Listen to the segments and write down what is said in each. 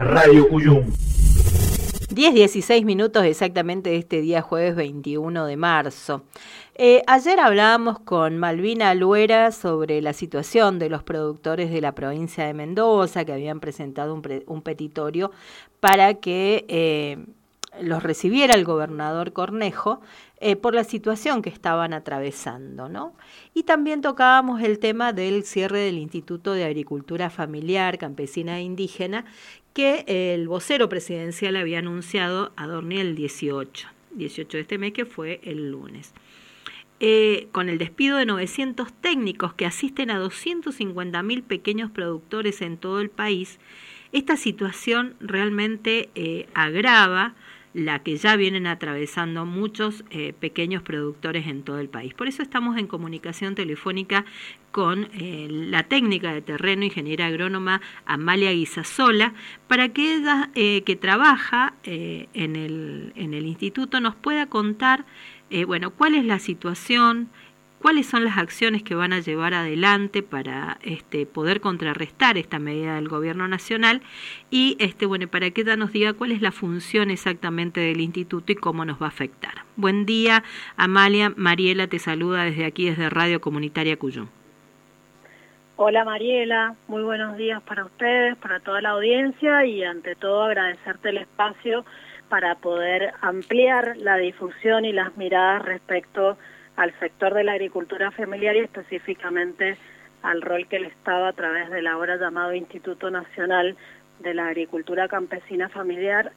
Radio Cuyum. 10:16 minutos exactamente de este día jueves 21 de marzo. Ayer hablábamos con Malvina Luera sobre la situación de los productores de la provincia de Mendoza, que habían presentado un petitorio para que los recibiera el gobernador Cornejo por la situación que estaban atravesando, ¿no? Y también tocábamos el tema del cierre del Instituto de Agricultura Familiar, Campesina e Indígena, que el vocero presidencial había anunciado a dormir el 18 de este mes, que fue el lunes. Con el despido de 900 técnicos que asisten a 250.000 pequeños productores en todo el país, esta situación realmente agrava la que ya vienen atravesando muchos pequeños productores en todo el país. Por eso estamos en comunicación telefónica con la técnica de terreno, ingeniera agrónoma Amalia Guisasola, para que ella, que trabaja en el instituto, nos pueda contar cuál es la situación, cuáles son las acciones que van a llevar adelante para poder contrarrestar esta medida del gobierno nacional y para que ella nos diga cuál es la función exactamente del instituto y cómo nos va a afectar. Buen día, Amalia. Mariela te saluda desde aquí, desde Radio Comunitaria Cuyum. Hola Mariela, muy buenos días para ustedes, para toda la audiencia y ante todo agradecerte el espacio para poder ampliar la difusión y las miradas respecto al sector de la agricultura familiar y específicamente al rol que el Estado, a través del ahora llamado Instituto Nacional de la Agricultura Campesina Familiar,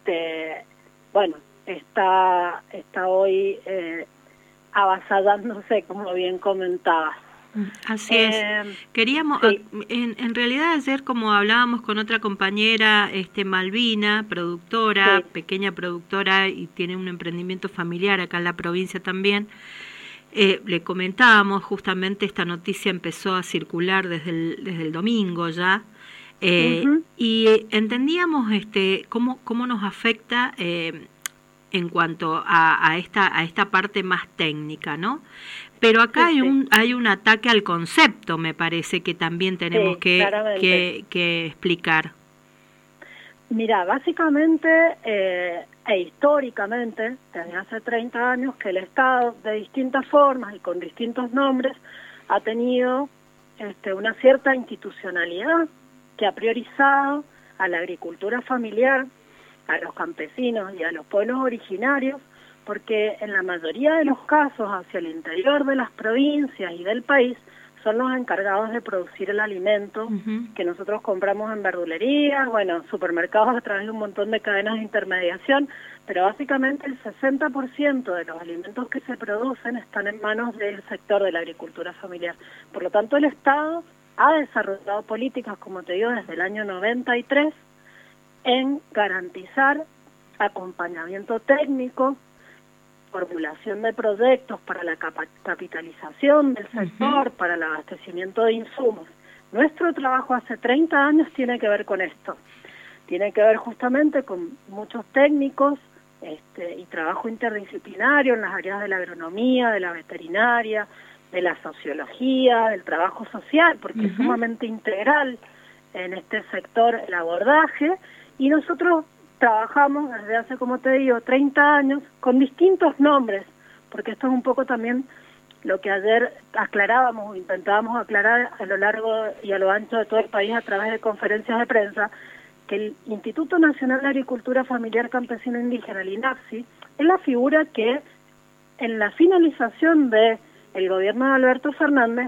está hoy avasallándose, como bien comentabas. Así es. Queríamos, sí. En realidad ayer, como hablábamos con otra compañera, Malvina, productora, sí, pequeña productora, y tiene un emprendimiento familiar acá en la provincia también, le comentábamos justamente esta noticia empezó a circular desde el domingo ya, y entendíamos cómo nos afecta en cuanto a esta parte más técnica, ¿no? Pero acá hay un ataque al concepto, me parece, que también tenemos que explicar. Mira, básicamente e históricamente, desde hace 30 años, que el Estado, de distintas formas y con distintos nombres, ha tenido una cierta institucionalidad que ha priorizado a la agricultura familiar, a los campesinos y a los pueblos originarios, porque en la mayoría de los casos hacia el interior de las provincias y del país son los encargados de producir el alimento que nosotros compramos en verdulerías, supermercados a través de un montón de cadenas de intermediación, pero básicamente el 60% de los alimentos que se producen están en manos del sector de la agricultura familiar. Por lo tanto, el Estado ha desarrollado políticas, como te digo, desde el año 93 en garantizar acompañamiento técnico, formulación de proyectos para la capitalización del sector, para el abastecimiento de insumos. Nuestro trabajo hace 30 años tiene que ver con esto. Tiene que ver justamente con muchos técnicos y trabajo interdisciplinario en las áreas de la agronomía, de la veterinaria, de la sociología, del trabajo social, porque es sumamente integral en este sector el abordaje, y nosotros trabajamos desde hace, como te digo, 30 años con distintos nombres, porque esto es un poco también lo que ayer aclarábamos o intentábamos aclarar a lo largo y a lo ancho de todo el país a través de conferencias de prensa, que el Instituto Nacional de Agricultura Familiar Campesina Indígena, el INAFSI, es la figura que en la finalización del gobierno de Alberto Fernández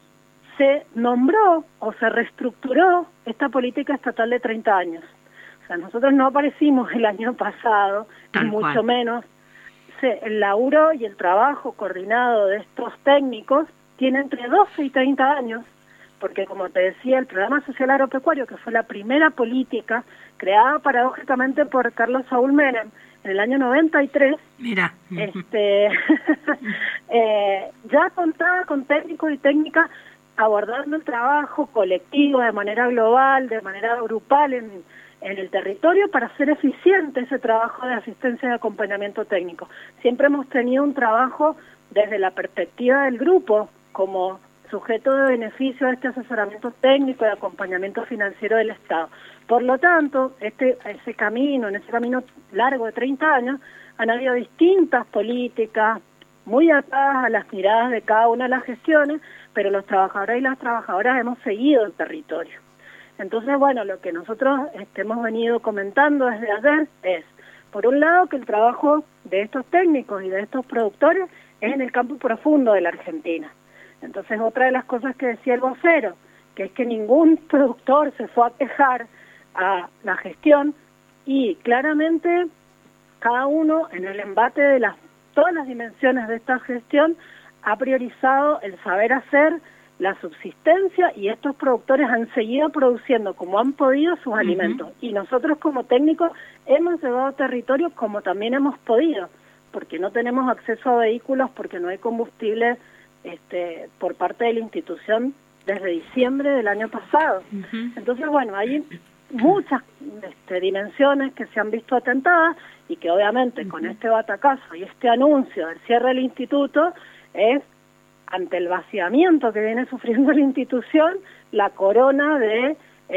se nombró o se reestructuró esta política estatal de 30 años. O sea, nosotros no aparecimos el año pasado, ni mucho menos. El laburo y el trabajo coordinado de estos técnicos tiene entre 12 y 30 años, porque como te decía, el Programa Social Agropecuario, que fue la primera política creada paradójicamente por Carlos Saúl Menem en el año 93, mira, ya contaba con técnicos y técnicas abordando el trabajo colectivo de manera global, de manera grupal en el territorio para hacer eficiente ese trabajo de asistencia y acompañamiento técnico. Siempre hemos tenido un trabajo desde la perspectiva del grupo, como sujeto de beneficio a este asesoramiento técnico y acompañamiento financiero del Estado. Por lo tanto, en ese camino largo de 30 años, han habido distintas políticas muy atadas a las miradas de cada una de las gestiones, pero los trabajadores y las trabajadoras hemos seguido el territorio. Entonces, bueno, lo que nosotros hemos venido comentando desde ayer es, por un lado, que el trabajo de estos técnicos y de estos productores es en el campo profundo de la Argentina. Entonces, otra de las cosas que decía el vocero, que es que ningún productor se fue a quejar a la gestión, y claramente cada uno en el embate de todas las dimensiones de esta gestión ha priorizado el saber hacer, la subsistencia, y estos productores han seguido produciendo como han podido sus alimentos. Y nosotros como técnicos hemos llevado territorio como también hemos podido, porque no tenemos acceso a vehículos, porque no hay combustible por parte de la institución desde diciembre del año pasado. Entonces, bueno, hay muchas dimensiones que se han visto atentadas y que obviamente con este batacazo y este anuncio del cierre del instituto es, ante el vaciamiento que viene sufriendo la institución, la corona de,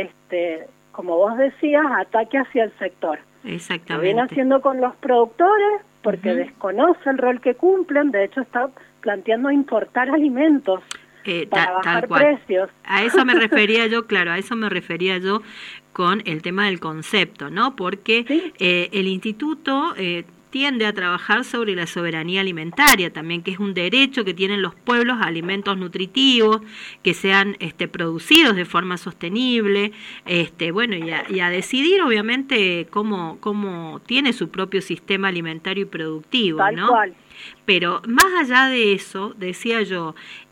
como vos decías, ataque hacia el sector. Exactamente. Lo viene haciendo con los productores porque desconoce el rol que cumplen, de hecho está planteando importar alimentos para bajar precios. A eso me refería yo, claro, a eso me refería yo con el tema del concepto, ¿no? Porque ¿sí? El instituto tiende a trabajar sobre la soberanía alimentaria también, que es un derecho que tienen los pueblos a alimentos nutritivos, que sean producidos de forma sostenible, bueno, y a decidir obviamente cómo tiene su propio sistema alimentario y productivo, Tal ¿no? cual. Pero más allá de eso, decía yo,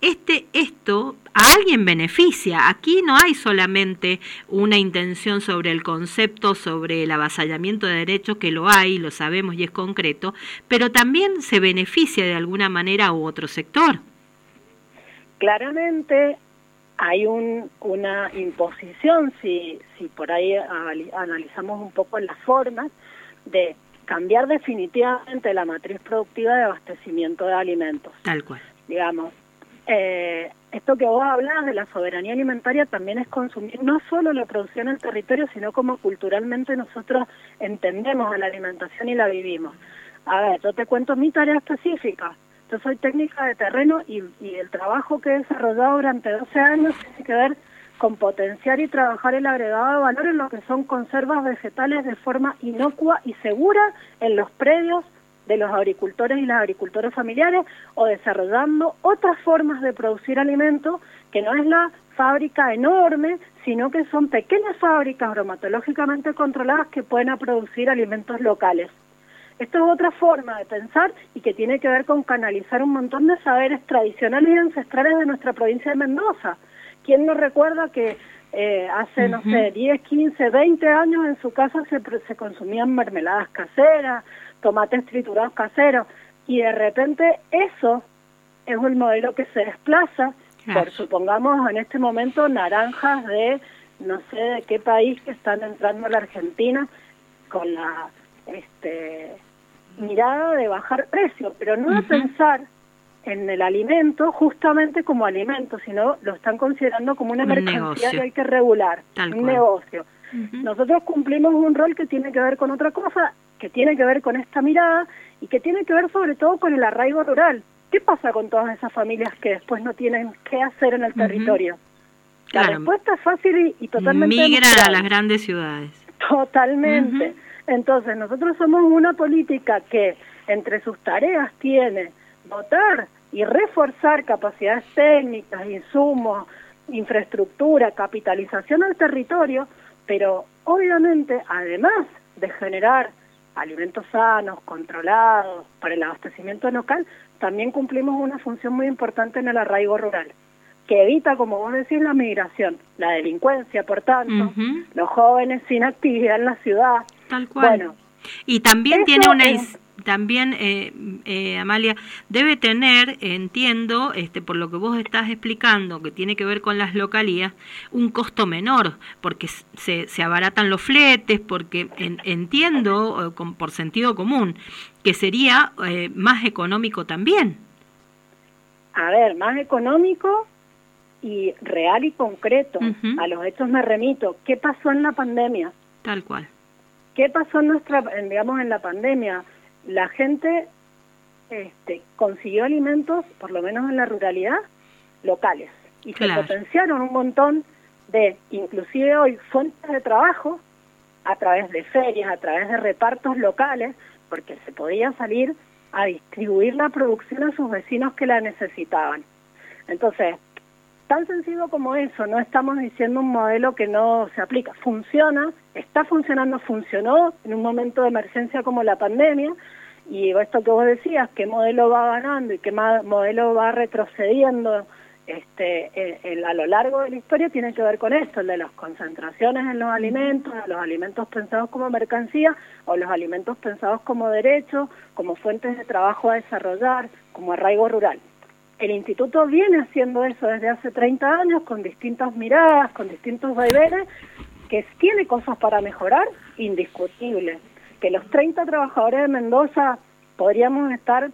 esto a alguien beneficia. Aquí no hay solamente una intención sobre el concepto, sobre el avasallamiento de derechos, que lo hay, lo sabemos y es concreto, pero también se beneficia de alguna manera a otro sector. Claramente hay una imposición, si por ahí analizamos un poco las formas, de cambiar definitivamente la matriz productiva de abastecimiento de alimentos. Tal cual. Digamos, esto que vos hablás de la soberanía alimentaria también es consumir no solo la producción en el territorio, sino como culturalmente nosotros entendemos a la alimentación y la vivimos. A ver, yo te cuento mi tarea específica. Yo soy técnica de terreno y el trabajo que he desarrollado durante 12 años tiene que ver con potenciar y trabajar el agregado de valor en lo que son conservas vegetales de forma inocua y segura en los predios de los agricultores y las agricultoras familiares, o desarrollando otras formas de producir alimentos que no es la fábrica enorme, sino que son pequeñas fábricas bromatológicamente controladas que pueden producir alimentos locales. Esto es otra forma de pensar y que tiene que ver con canalizar un montón de saberes tradicionales y ancestrales de nuestra provincia de Mendoza. ¿Quién nos recuerda que hace, no sé, 10, 15, 20 años en su casa se consumían mermeladas caseras, tomates triturados caseros, y de repente eso es un modelo que se desplaza por, supongamos, en este momento naranjas de no sé de qué país que están entrando a la Argentina con la mirada de bajar precio, pero no de pensar en el alimento justamente como alimento, sino lo están considerando como una mercancía que hay que regular, un negocio. Nosotros cumplimos un rol que tiene que ver con otra cosa, que tiene que ver con esta mirada y que tiene que ver sobre todo con el arraigo rural. ¿Qué pasa con todas esas familias que después no tienen qué hacer en el territorio? La respuesta es fácil y totalmente migran a las grandes ciudades. Totalmente. Entonces, nosotros somos una política que entre sus tareas tiene dotar y reforzar capacidades técnicas, insumos, infraestructura, capitalización al territorio, pero obviamente, además de generar alimentos sanos, controlados, para el abastecimiento local, también cumplimos una función muy importante en el arraigo rural, que evita, como vos decís, la migración, la delincuencia, por tanto, los jóvenes sin actividad en la ciudad. Tal cual. Bueno, y también tiene una... También, Amalia, debe tener, entiendo, por lo que vos estás explicando, que tiene que ver con las localías, un costo menor, porque se abaratan los fletes, porque entiendo, por sentido común, que sería más económico también. A ver, más económico y real y concreto. A los hechos me remito. ¿Qué pasó en la pandemia? Tal cual. ¿Qué pasó en la pandemia? La gente consiguió alimentos, por lo menos en la ruralidad, locales. Y se potenciaron un montón de, inclusive hoy, fuentes de trabajo a través de ferias, a través de repartos locales, porque se podía salir a distribuir la producción a sus vecinos que la necesitaban. Entonces, tan sencillo como eso, no estamos diciendo un modelo que no se aplica. Funciona, está funcionando, funcionó en un momento de emergencia como la pandemia, y esto que vos decías, qué modelo va ganando y qué modelo va retrocediendo a lo largo de la historia, tiene que ver con esto, el de las concentraciones en los alimentos pensados como mercancía o los alimentos pensados como derechos, como fuentes de trabajo a desarrollar, como arraigo rural. El instituto viene haciendo eso desde hace 30 años, con distintas miradas, con distintos vaivenes, que tiene cosas para mejorar, indiscutible. Que los 30 trabajadores de Mendoza podríamos estar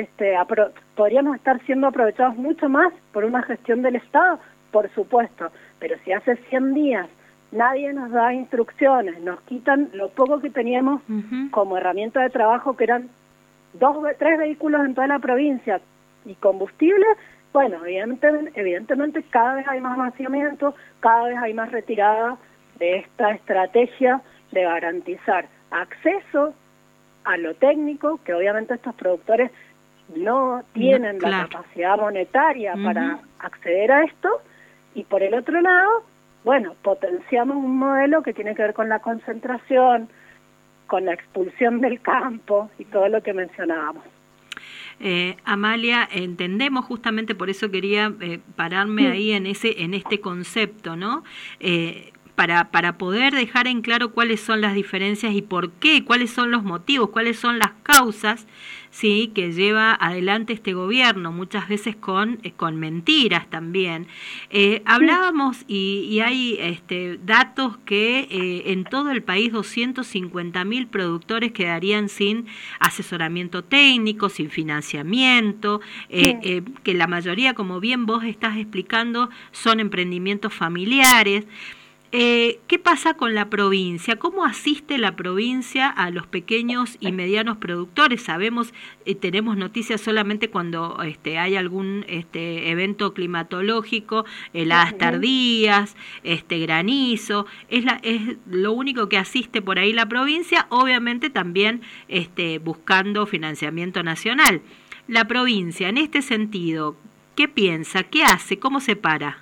siendo aprovechados mucho más por una gestión del Estado, por supuesto, pero si hace 100 días nadie nos da instrucciones, nos quitan lo poco que teníamos como herramienta de trabajo, que eran 3 vehículos en toda la provincia, y combustible, bueno, evidentemente cada vez hay más vaciamiento, cada vez hay más retirada de esta estrategia de garantizar acceso a lo técnico, que obviamente estos productores no tienen la capacidad monetaria para acceder a esto, y por el otro lado, bueno, potenciamos un modelo que tiene que ver con la concentración, con la expulsión del campo y todo lo que mencionábamos. Amalia, entendemos, justamente por eso quería pararme ahí en este concepto, ¿no? Para poder dejar en claro cuáles son las diferencias y por qué, cuáles son los motivos, cuáles son las causas, sí, que lleva adelante este gobierno, muchas veces con mentiras también. Hablábamos y hay datos que en todo el país 250.000 productores quedarían sin asesoramiento técnico, sin financiamiento, que la mayoría, como bien vos estás explicando, son emprendimientos familiares. ¿Qué pasa con la provincia? ¿Cómo asiste la provincia a los pequeños y medianos productores? Sabemos, tenemos noticias solamente cuando hay algún evento climatológico, heladas tardías, granizo, es lo único que asiste por ahí la provincia, obviamente también buscando financiamiento nacional. La provincia, en este sentido, ¿qué piensa? ¿Qué hace? ¿Cómo se para?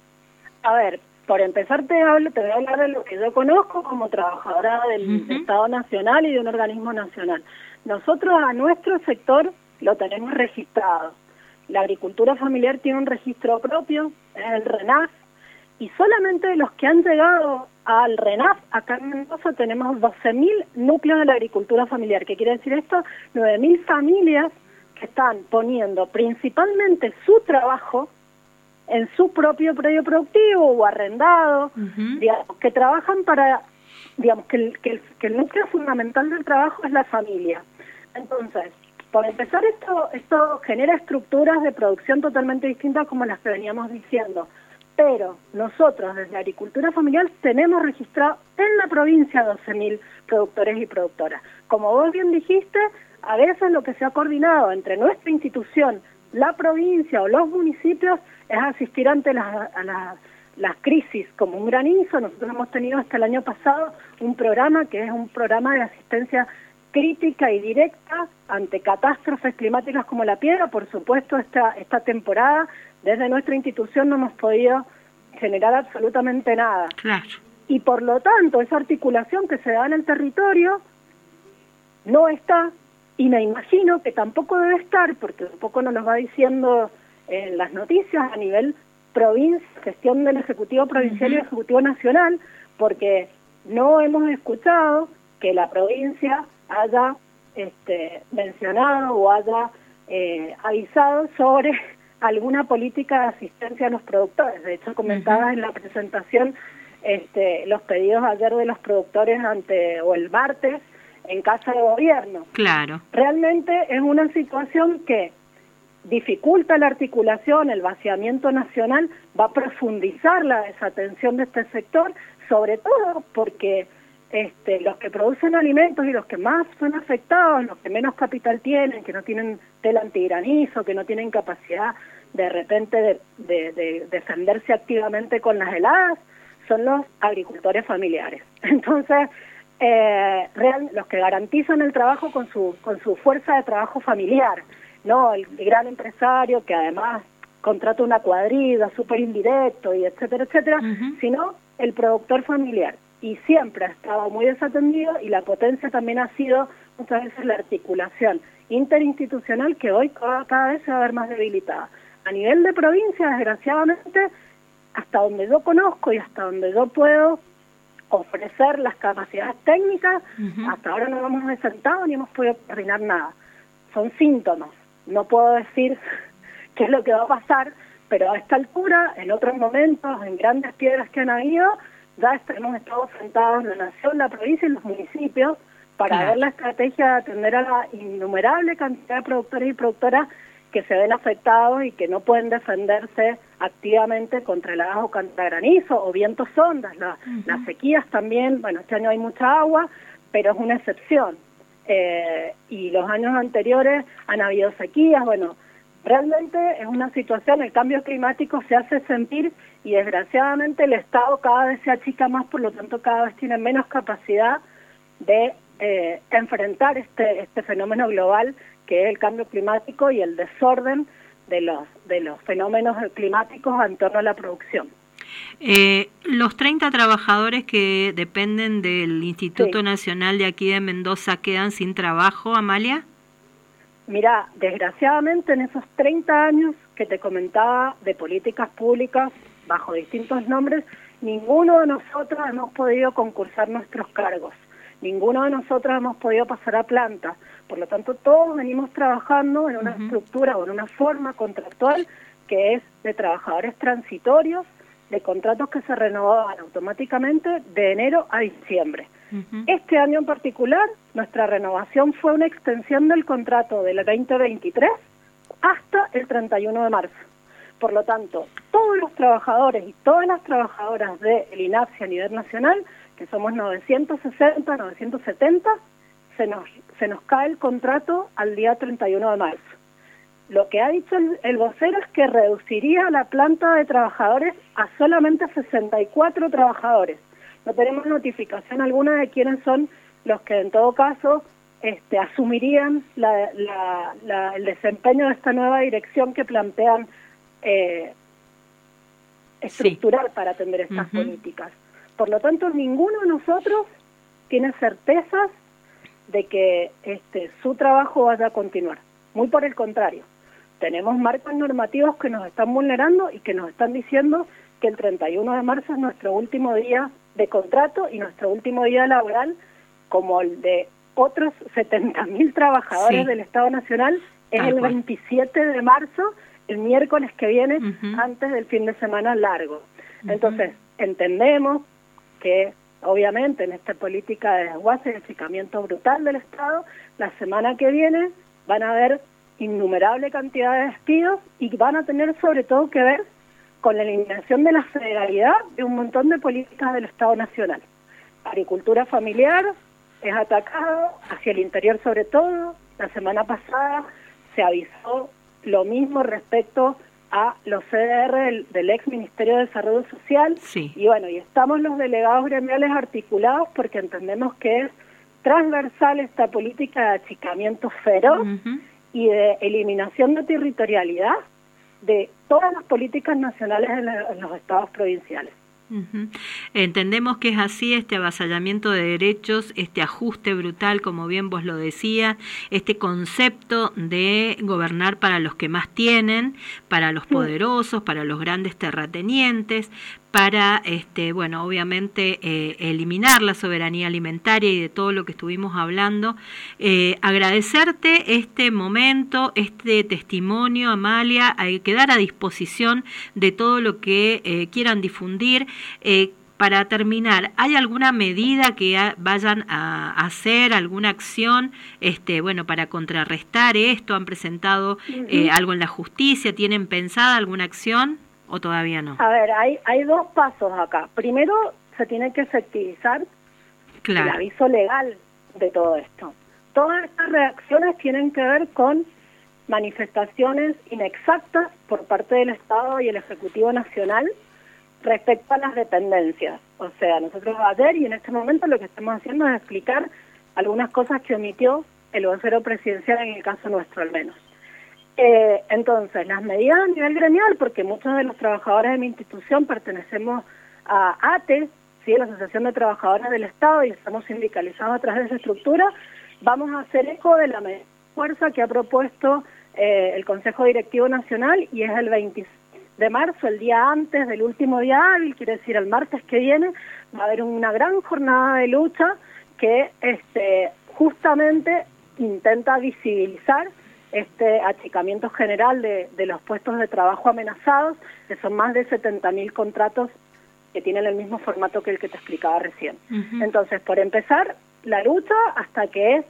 A ver, por empezar te voy a hablar de lo que yo conozco como trabajadora del Estado Nacional y de un organismo nacional. Nosotros a nuestro sector lo tenemos registrado. La agricultura familiar tiene un registro propio, es el RENAF, y solamente de los que han llegado al RENAF, acá en Mendoza tenemos 12.000 núcleos de la agricultura familiar. ¿Qué quiere decir esto? 9.000 familias que están poniendo principalmente su trabajo en su propio predio productivo o arrendado, digamos, que trabajan para, digamos, que el núcleo fundamental del trabajo es la familia. Entonces, por empezar, esto genera estructuras de producción totalmente distintas como las que veníamos diciendo, pero nosotros desde Agricultura Familiar tenemos registrado en la provincia 12.000 productores y productoras. Como vos bien dijiste, a veces lo que se ha coordinado entre nuestra institución, la provincia o los municipios es asistir ante las crisis como un granizo. Nosotros hemos tenido hasta el año pasado un programa que es un programa de asistencia crítica y directa ante catástrofes climáticas como la piedra. Por supuesto, esta temporada desde nuestra institución no hemos podido generar absolutamente nada. Claro. Y por lo tanto, esa articulación que se da en el territorio no está, y me imagino que tampoco debe estar, porque un poco nos lo va diciendo en las noticias a nivel provincia, gestión del Ejecutivo Provincial y Ejecutivo Nacional, porque no hemos escuchado que la provincia haya mencionado o haya avisado sobre alguna política de asistencia a los productores. De hecho, comentabas en la presentación los pedidos ayer de los productores o el martes en Casa de Gobierno. Claro. Realmente es una situación que dificulta la articulación, el vaciamiento nacional, va a profundizar la desatención de este sector, sobre todo porque los que producen alimentos y los que más son afectados, los que menos capital tienen, que no tienen tela antigranizo, que no tienen capacidad de repente de defenderse activamente con las heladas, son los agricultores familiares. Entonces, los que garantizan el trabajo con su fuerza de trabajo familiar, no el gran empresario que además contrata una cuadrilla súper indirecto y etcétera, etcétera, sino el productor familiar. Y siempre ha estado muy desatendido, y la potencia también ha sido muchas veces la articulación interinstitucional, que hoy cada vez se va a ver más debilitada. A nivel de provincia, desgraciadamente, hasta donde yo conozco y hasta donde yo puedo ofrecer las capacidades técnicas, hasta ahora no hemos presentado ni hemos podido coordinar nada. Son síntomas, no puedo decir qué es lo que va a pasar, pero a esta altura, en otros momentos, en grandes piedras que han habido, ya hemos estado sentados en la nación, la provincia y los municipios para ver la estrategia de atender a la innumerable cantidad de productores y productoras que se ven afectados y que no pueden defenderse activamente contra heladas o contra granizo o vientos ondas. Las sequías también, bueno, este año hay mucha agua, pero es una excepción. Y los años anteriores han habido sequías. Bueno, realmente es una situación, el cambio climático se hace sentir, y desgraciadamente el Estado cada vez se achica más, por lo tanto cada vez tiene menos capacidad de enfrentar este fenómeno global que es el cambio climático y el desorden de los fenómenos climáticos en torno a la producción. Los 30 trabajadores que dependen del Instituto Nacional de aquí de Mendoza quedan sin trabajo, Amalia. Mira, desgraciadamente en esos 30 años que te comentaba de políticas públicas bajo distintos nombres, ninguno de nosotros hemos podido concursar nuestros cargos, ninguno de nosotros hemos podido pasar a planta. Por lo tanto, todos venimos trabajando en una estructura o en una forma contractual que es de trabajadores transitorios, de contratos que se renovaban automáticamente de enero a diciembre. Este año en particular, nuestra renovación fue una extensión del contrato del 2023 hasta el 31 de marzo. Por lo tanto, todos los trabajadores y todas las trabajadoras del INAPSI a nivel nacional, que somos 960, 970, se nos cae el contrato al día 31 de marzo. Lo que ha dicho el vocero es que reduciría la planta de trabajadores a solamente 64 trabajadores. No tenemos notificación alguna de quiénes son los que en todo caso asumirían el desempeño de esta nueva dirección que plantean estructural para atender estas políticas. Por lo tanto, ninguno de nosotros tiene certezas de que su trabajo vaya a continuar. Muy por el contrario, tenemos marcos normativos que nos están vulnerando y que nos están diciendo que el 31 de marzo es nuestro último día de contrato y nuestro último día laboral, como el de otros 70.000 trabajadores del Estado Nacional, es el 27 de marzo, el miércoles que viene, antes del fin de semana largo. Entonces, entendemos que obviamente en esta política de desguace y achicamiento brutal del Estado, la semana que viene van a haber innumerable cantidad de despidos y van a tener sobre todo que ver con la eliminación de la federalidad de un montón de políticas del Estado Nacional. Agricultura familiar es atacado, hacia el interior sobre todo. La semana pasada se avisó lo mismo respecto a los CDR del ex Ministerio de Desarrollo Social. Y bueno, y estamos los delegados gremiales articulados porque entendemos que es transversal esta política de achicamiento feroz y de eliminación de territorialidad de todas las políticas nacionales en los estados provinciales. Entendemos que es así, este avasallamiento de derechos, este ajuste brutal, como bien vos lo decías, este concepto de gobernar para los que más tienen, para los poderosos, para los grandes terratenientes, para, bueno, obviamente eliminar la soberanía alimentaria y de todo lo que estuvimos hablando. Agradecerte este momento, este testimonio, Amalia, hay que quedar a disposición de todo lo que quieran difundir. para terminar, ¿hay alguna medida que vayan a hacer, alguna acción, bueno, para contrarrestar esto? ¿Han presentado algo en la justicia? ¿Tienen pensada alguna acción o todavía no? A ver, hay dos pasos acá. Primero, se tiene que efectivizar el aviso legal de todo esto. Todas estas reacciones tienen que ver con manifestaciones inexactas por parte del Estado y el Ejecutivo Nacional respecto a las dependencias. O sea, nosotros ayer y en este momento lo que estamos haciendo es explicar algunas cosas que omitió el vocero presidencial en el caso nuestro al menos. Entonces, las medidas a nivel gremial, porque muchos de los trabajadores de mi institución pertenecemos a ATE, ¿sí?, la Asociación de Trabajadores del Estado, y estamos sindicalizados a través de esa estructura, vamos a hacer eco de la fuerza que ha propuesto el Consejo Directivo Nacional, y es el 26 de marzo, el día antes del último día hábil, quiere decir el martes que viene, va a haber una gran jornada de lucha que justamente intenta visibilizar este achicamiento general de los puestos de trabajo amenazados, que son más de 70.000 contratos que tienen el mismo formato que el que te explicaba recién. Entonces, por empezar, la lucha hasta que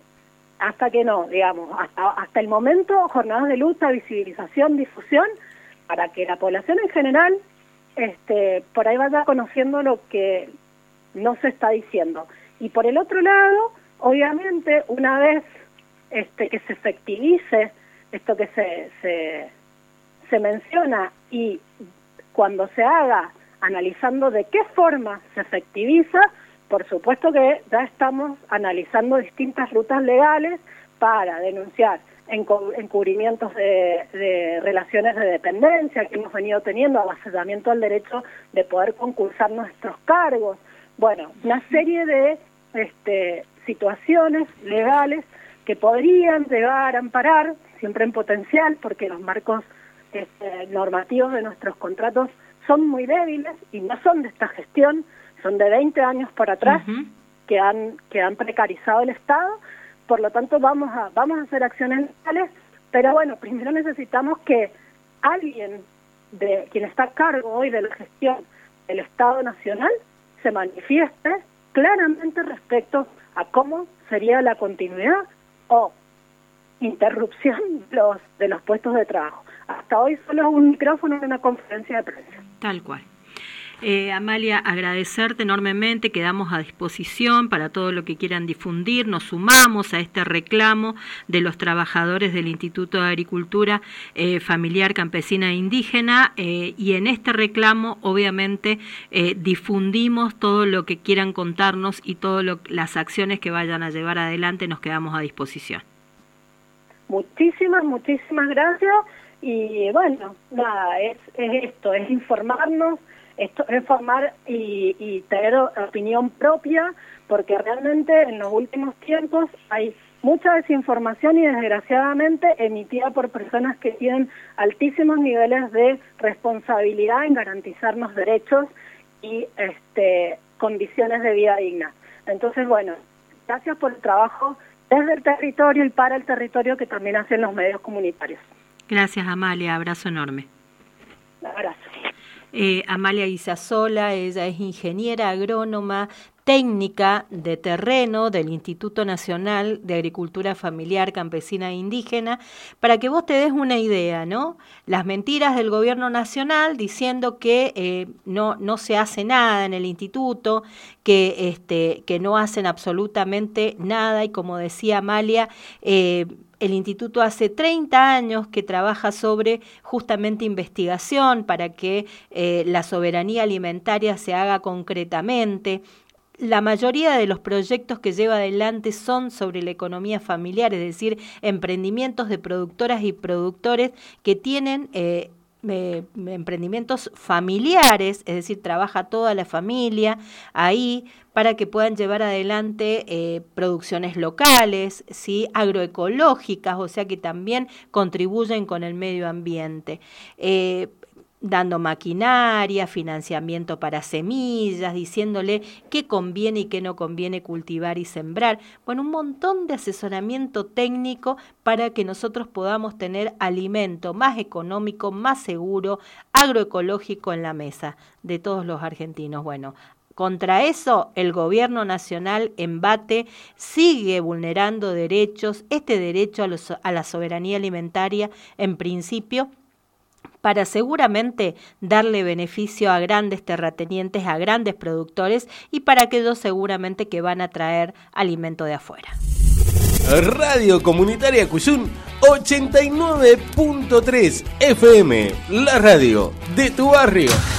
hasta el momento, jornadas de lucha, visibilización, difusión, para que la población en general por ahí vaya conociendo lo que no se está diciendo. Y por el otro lado, obviamente, una vez que se efectivice esto que se menciona, y cuando se haga analizando de qué forma se efectiviza, por supuesto que ya estamos analizando distintas rutas legales para denunciar encubrimientos de relaciones de dependencia que hemos venido teniendo, avasallamiento al derecho de poder concursar nuestros cargos. Bueno, una serie de situaciones legales que podrían llegar a amparar, siempre en potencial, porque los marcos normativos de nuestros contratos son muy débiles y no son de esta gestión, son de 20 años por atrás que han precarizado el Estado. Por lo tanto, vamos a hacer acciones legales, pero bueno, primero necesitamos que alguien de quien está a cargo hoy de la gestión del Estado Nacional se manifieste claramente respecto a cómo sería la continuidad o interrupción de los puestos de trabajo. Hasta hoy solo un micrófono en una conferencia de prensa. Tal cual. Amalia, agradecerte enormemente, quedamos a disposición para todo lo que quieran difundir, nos sumamos a este reclamo de los trabajadores del Instituto de Agricultura Familiar, Campesina e Indígena, y en este reclamo obviamente difundimos todo lo que quieran contarnos y todas las acciones que vayan a llevar adelante, nos quedamos a disposición. Muchísimas gracias, y bueno, nada, es esto, es informarnos, es formar y tener opinión propia, porque realmente en los últimos tiempos hay mucha desinformación y desgraciadamente emitida por personas que tienen altísimos niveles de responsabilidad en garantizarnos derechos y condiciones de vida dignas. Entonces, bueno, gracias por el trabajo desde el territorio y para el territorio que también hacen los medios comunitarios. Gracias, Amalia, abrazo enorme. Abrazo. Amalia Guisasola, ella es ingeniera agrónoma, técnica de terreno del Instituto Nacional de Agricultura Familiar, Campesina e Indígena, para que vos te des una idea, ¿no? Las mentiras del gobierno nacional diciendo que no se hace nada en el instituto, que no hacen absolutamente nada, y como decía Amalia, el instituto hace 30 años que trabaja sobre justamente investigación para que la soberanía alimentaria se haga concretamente. La mayoría de los proyectos que lleva adelante son sobre la economía familiar, es decir, emprendimientos de productoras y productores que tienen emprendimientos familiares, es decir, trabaja toda la familia ahí para que puedan llevar adelante producciones locales, ¿sí?, agroecológicas, o sea que también contribuyen con el medio ambiente. Dando maquinaria, financiamiento para semillas, diciéndole qué conviene y qué no conviene cultivar y sembrar. Bueno, un montón de asesoramiento técnico para que nosotros podamos tener alimento más económico, más seguro, agroecológico en la mesa de todos los argentinos. Bueno, Contra eso, el gobierno nacional embate, sigue vulnerando derechos, este derecho a la soberanía alimentaria en principio, para seguramente darle beneficio a grandes terratenientes, a grandes productores y para aquellos seguramente que van a traer alimento de afuera. Radio Comunitaria Cuyún 89.3 FM, la radio de tu barrio.